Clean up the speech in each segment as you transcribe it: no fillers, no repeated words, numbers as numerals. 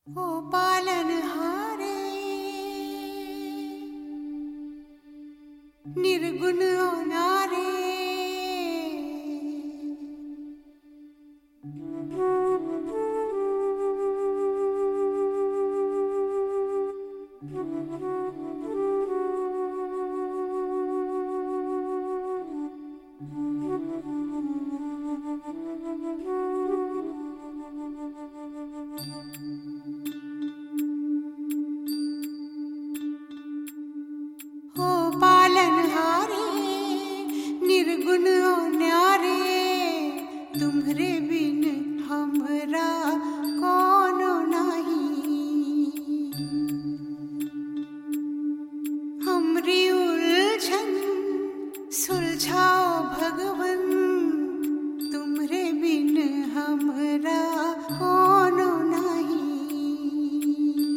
ओ पालनहारे निर्गुण नारे निर्गुण न्यारे तुम्हरे बिन हमरा कोनो नहीं। हमरी उलझन सुलझाओ भगवन तुम्हरे बिन हमरा कोनो नहीं।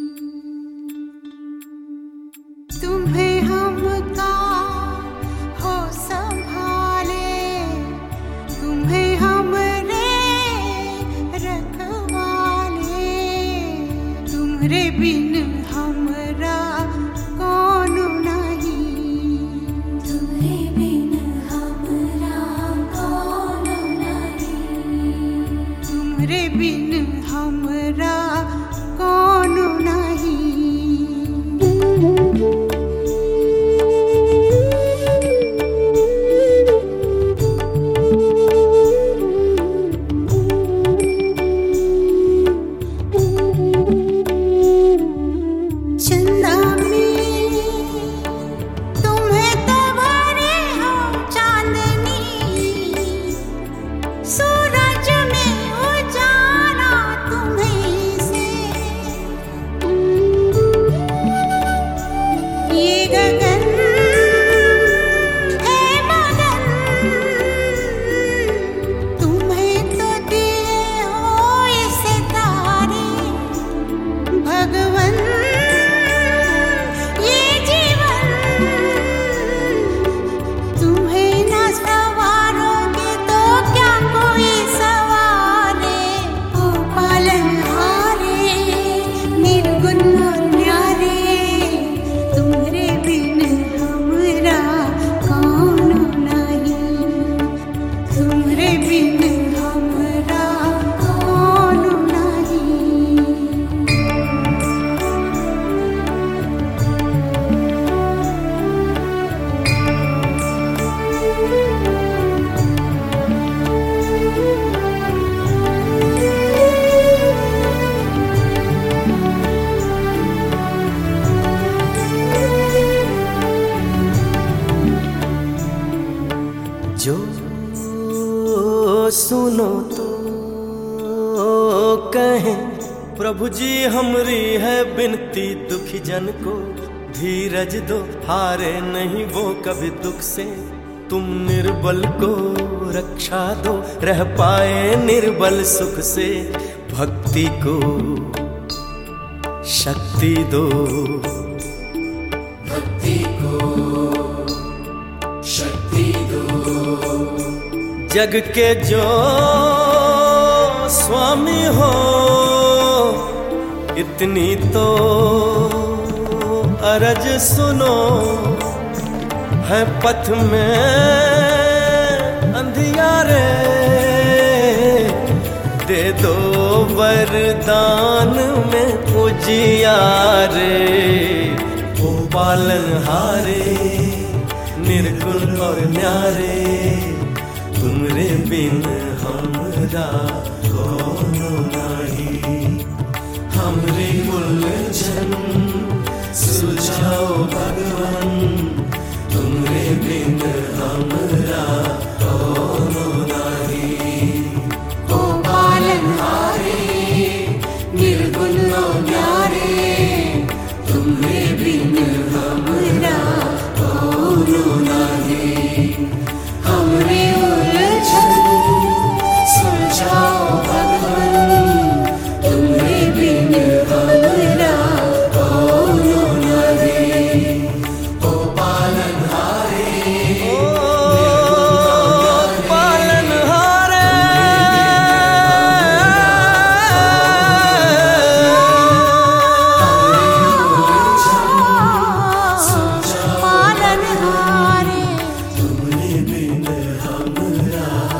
तुम्हें हमका हो संभाले तुम्हें हमरे रखवाले तुम्हरे बिन हमरा कोनो नहीं। तुम्हरे बिन हमरा कोनो नहीं। तुम्हरे बिन हमरा कोनो नहीं। जो सुनो तो कहें प्रभु जी हमरी है बिनती दुखी जन को धीरज दो हारे नहीं वो कभी दुख से तुम निर्बल को रक्षा दो रह पाए निर्बल सुख से भक्ति को शक्ति दो भक्ति को शक्ति दो। जग के जो स्वामी हो इतनी तो अरज सुनो है पथ में अंधियारे दे दो वरदान में उजियारे। ओ पालनहारे निर्गुण और न्यारे तुमरे बिन हमरा कोनो नहीं। हमरे उलझन सुलझाओ भगवन तुमरे बिन हमरा कोनो नहीं। ओ पालनहारे निर्गुण न्यारे तुम्हरे बिन हमरा कोनो नहीं। हमरे उलझन सुलझाओ बिन हमरा